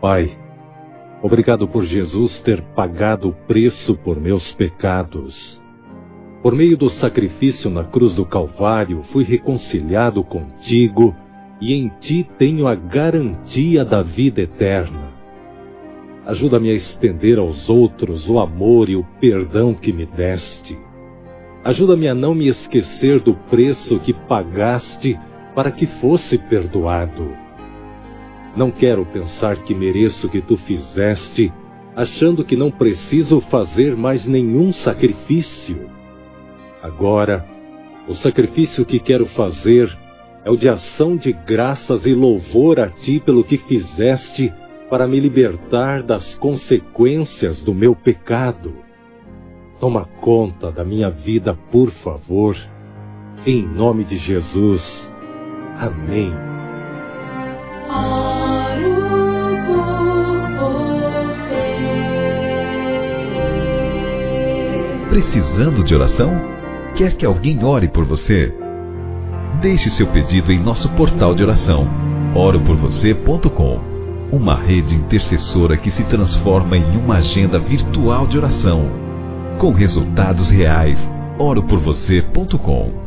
Pai. Obrigado por Jesus ter pagado o preço por meus pecados. Por meio do sacrifício na cruz do Calvário, fui reconciliado contigo e em ti tenho a garantia da vida eterna. Ajuda-me a estender aos outros o amor e o perdão que me deste. Ajuda-me a não me esquecer do preço que pagaste para que fosse perdoado. Não quero pensar que mereço o que tu fizeste, achando que não preciso fazer mais nenhum sacrifício. Agora, o sacrifício que quero fazer é o de ação de graças e louvor a ti pelo que fizeste para me libertar das consequências do meu pecado. Toma conta da minha vida, por favor. Em nome de Jesus. Amém. Oro por você. Precisando de oração? Quer que alguém ore por você? Deixe seu pedido em nosso portal de oração, oroporvocê.com, uma rede intercessora que se transforma em uma agenda virtual de oração, com resultados reais. oroporvocê.com